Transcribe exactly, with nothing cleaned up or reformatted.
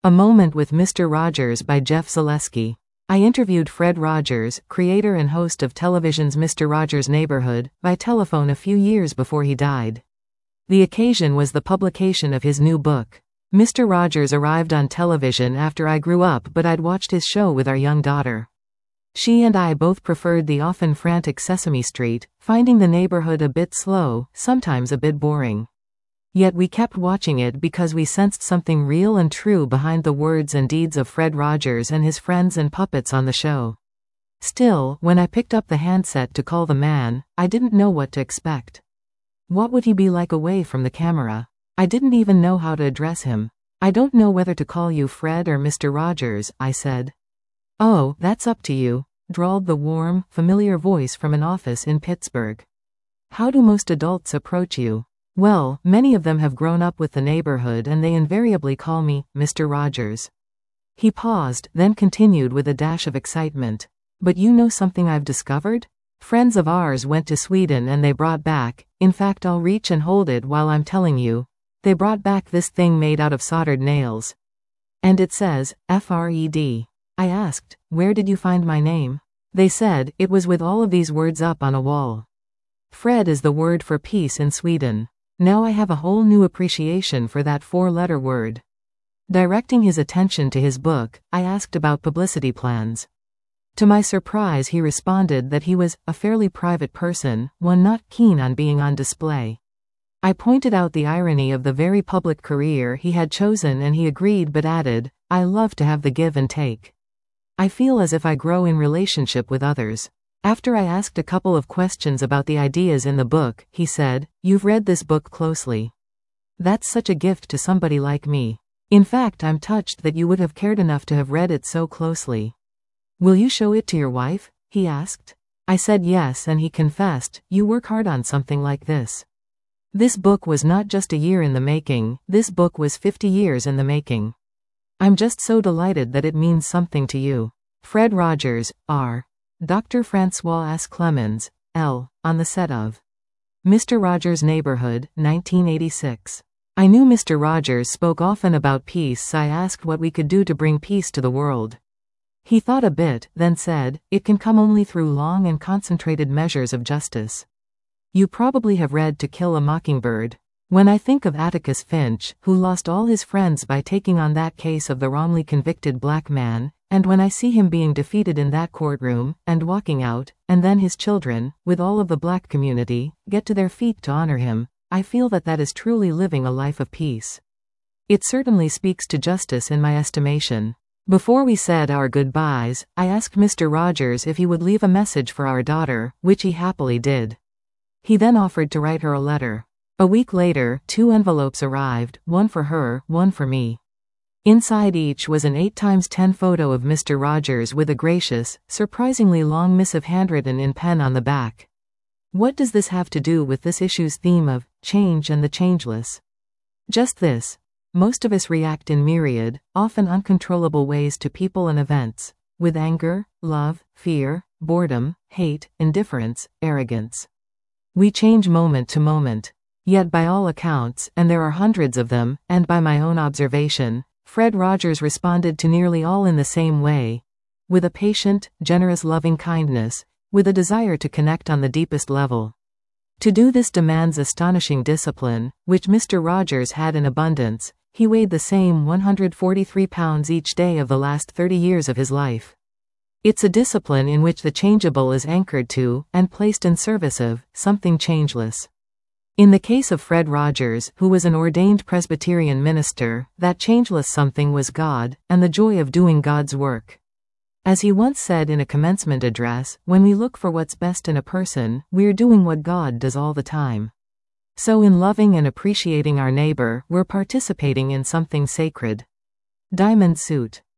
A Moment with Mister Rogers by Jeff Zaleski. I interviewed Fred Rogers, creator and host of television's Mister Rogers' Neighborhood, by telephone a few years before he died. The occasion was the publication of his new book. Mister Rogers arrived on television after I grew up, but I'd watched his show with our young daughter. She and I both preferred the often frantic Sesame Street, finding the neighborhood a bit slow, sometimes a bit boring. Yet we kept watching it because we sensed something real and true behind the words and deeds of Fred Rogers and his friends and puppets on the show. Still, when I picked up the handset to call the man, I didn't know what to expect. What would he be like away from the camera? I didn't even know how to address him. "I don't know whether to call you Fred or Mister Rogers," I said. "Oh, that's up to you," drawled the warm, familiar voice from an office in Pittsburgh. "How do most adults approach you?" "Well, many of them have grown up with the neighborhood and they invariably call me Mister Rogers." He paused, then continued with a dash of excitement. "But you know something I've discovered? Friends of ours went to Sweden and they brought back, in fact I'll reach and hold it while I'm telling you, they brought back this thing made out of soldered nails. And it says, F R E D. I asked, where did you find my name? They said, it was with all of these words up on a wall. Fred is the word for peace in Sweden. Now I have a whole new appreciation for that four-letter word. Directing his attention to his book, I asked about publicity plans. To my surprise, he responded that he was a fairly private person, one not keen on being on display. I pointed out the irony of the very public career he had chosen and he agreed but added, "I love to have the give and take. I feel as if I grow in relationship with others." After I asked a couple of questions about the ideas in the book, he said, "You've read this book closely. That's such a gift to somebody like me. In fact, I'm touched that you would have cared enough to have read it so closely. Will you show it to your wife?" he asked. I said yes, and he confessed, "You work hard on something like this. This book was not just a year in the making, this book was fifty years in the making. I'm just so delighted that it means something to you. Fred Rogers, R. Doctor Francois S. Clemens, L. On the set of Mister Rogers' Neighborhood, nineteen eighty-six. I knew Mister Rogers spoke often about peace, so I asked what we could do to bring peace to the world. He thought a bit, then said, "It can come only through long and concentrated measures of justice. You probably have read To Kill a Mockingbird. When I think of Atticus Finch, who lost all his friends by taking on that case of the wrongly convicted black man, and when I see him being defeated in that courtroom, and walking out, and then his children, with all of the black community, get to their feet to honor him, I feel that that is truly living a life of peace. It certainly speaks to justice in my estimation." Before we said our goodbyes, I asked Mister Rogers if he would leave a message for our daughter, which he happily did. He then offered to write her a letter. A week later, two envelopes arrived, one for her, one for me. Inside each was an eight by ten photo of Mister Rogers with a gracious, surprisingly long missive handwritten in pen on the back. What does this have to do with this issue's theme of change and the changeless? Just this. Most of us react in myriad, often uncontrollable ways to people and events, with anger, love, fear, boredom, hate, indifference, arrogance. We change moment to moment. Yet by all accounts, and there are hundreds of them, and by my own observation, Fred Rogers responded to nearly all in the same way, with a patient, generous loving kindness, with a desire to connect on the deepest level. To do this demands astonishing discipline, which Mister Rogers had in abundance. He weighed the same one hundred forty-three pounds each day of the last thirty years of his life. It's a discipline in which the changeable is anchored to, and placed in service of, something changeless. In the case of Fred Rogers, who was an ordained Presbyterian minister, that changeless something was God, and the joy of doing God's work. As he once said in a commencement address, when we look for what's best in a person, we're doing what God does all the time. So in loving and appreciating our neighbor, we're participating in something sacred. Diamond Suit.